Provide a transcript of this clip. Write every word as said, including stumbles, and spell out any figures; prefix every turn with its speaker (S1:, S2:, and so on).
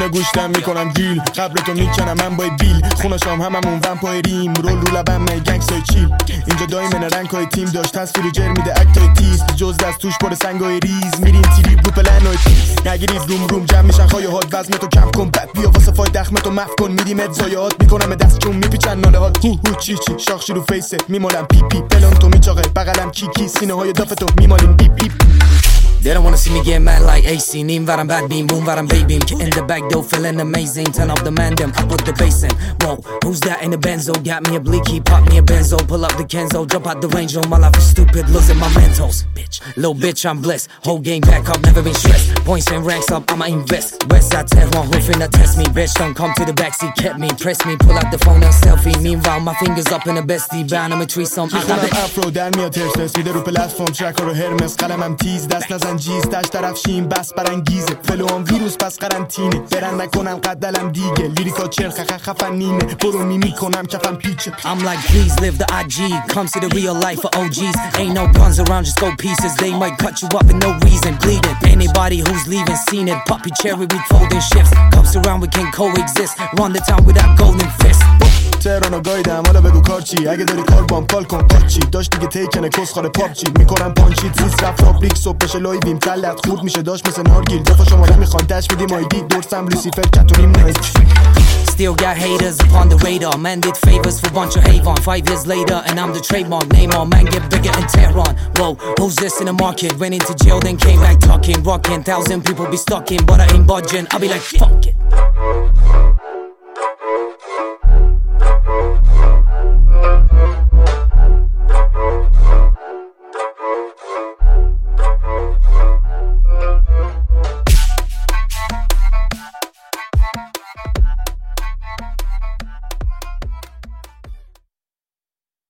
S1: تمام گوشتم میکنم گیل قبل تو میکنم من با بیل خونشام هممون ومپای ریم رول رو لبم می گنگستای چیل اینجا دایمن رنگای تیم داشت تصویر جر میده اکتای تیز جز دست توش پر سنگای ریز میریم تیری رو پلنای تیز نگیریز روم روم جمع میشن خواهی هات وزن تو کم کن بد بیا واسه فای دخمتو مف کن میدیم ات زایات میکنم دست چون میپیچن ناله هات هو هو چی چی شاخشی رو فیست میمالم پی پی پلان تو میچاقه بغلم کیکی سینه های دافتو میمالیم بیپ بیپ
S2: They don't wanna see me get mad like A C. Neem varam bad beam, boom varam baby. Get in the back though, feeling amazing. Turn up the man, them, I put the bass in. Whoa, who's that in the benzo? Got me a bleaky, pop me a benzo. Pull up the Kenzo, drop out the range. Oh, my life is stupid, looks at my mentos. Bitch, little bitch, I'm blessed. Whole game back up, never been stressed. Points and ranks up, I'ma invest. West side Tehran, who finna test me? Bitch, don't come to the backseat, kept me. Press me, pull out the phone and selfie. Meanwhile, my fingers up in the bestie. Bound, I'm a tree some.
S1: میخونم افرو در میاد ترسلس میده رو پلتفرم ترک رو هرمس قلمم تیز دست نزن جیز تش طرفشیم بس برانگیزه فلوام ویروس پس قرنطینه برن نکنم قدلم دیگه لیریکا چرخ خفن نینه برو میمی کنم کفم پیچه
S2: I'm like please live the I G come see the real life for O Gs ain't no guns around just go pieces they might cut you up for no reason bleeding anybody who's leaving seen it puppy cherry with folding shifts comes around we can coexist run the town without golden fists
S1: تهرانو گایدم حالا بگو کار چی اگه داری کار بام کال کن پاچی داشت دیگه تیکنه کسخاره پاپچی میکنم پانچیت زیست رفت فابریک صبح بشه لایویم تلت خورد میشه داشت مثل نارگیل دفعه شماره میخوان دش میدیم آیدی دورسم لوسیفر کتونیم نایک
S2: Still got haters upon the radar. Man did favors for bunch of Avon. Five years later, and I'm the trademark name on. Man get bigger in Tehran. Whoa, who's this in the market? Went into jail, then came back talking. Rocking, thousand people be stuck in, but I ain't budging. I'll be like, fuck it.